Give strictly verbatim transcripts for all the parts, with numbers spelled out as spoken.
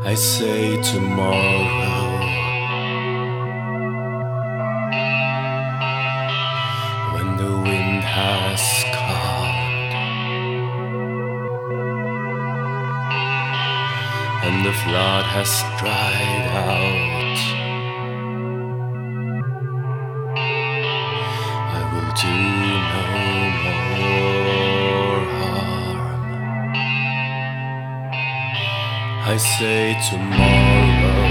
I say tomorrow, when the wind has calmed and the flood has dried out, I will do no more harm. I say tomorrow,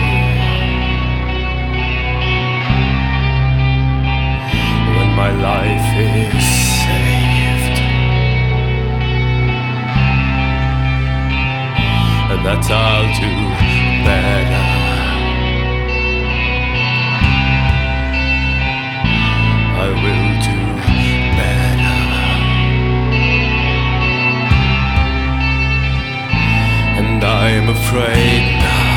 when my life is saved, and that I'll do better. I will do better. And I'm afraid now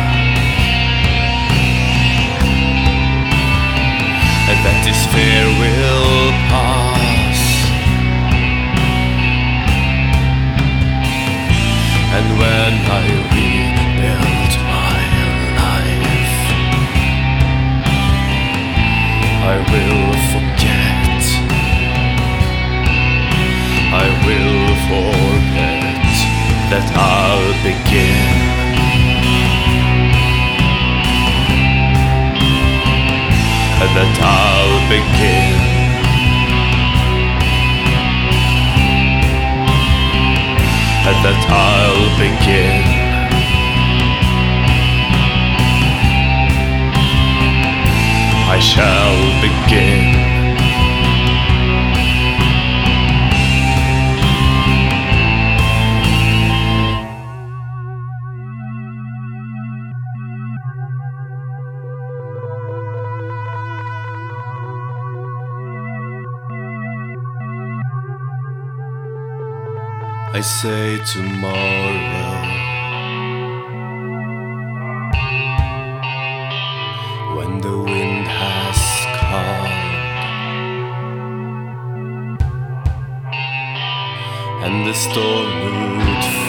that this fear will pass, and when I rebuild my life, I will forget, I will forget that I'll begin. That I'll begin. That I'll begin. I shall begin. I say tomorrow, when the wind has calmed and the storm would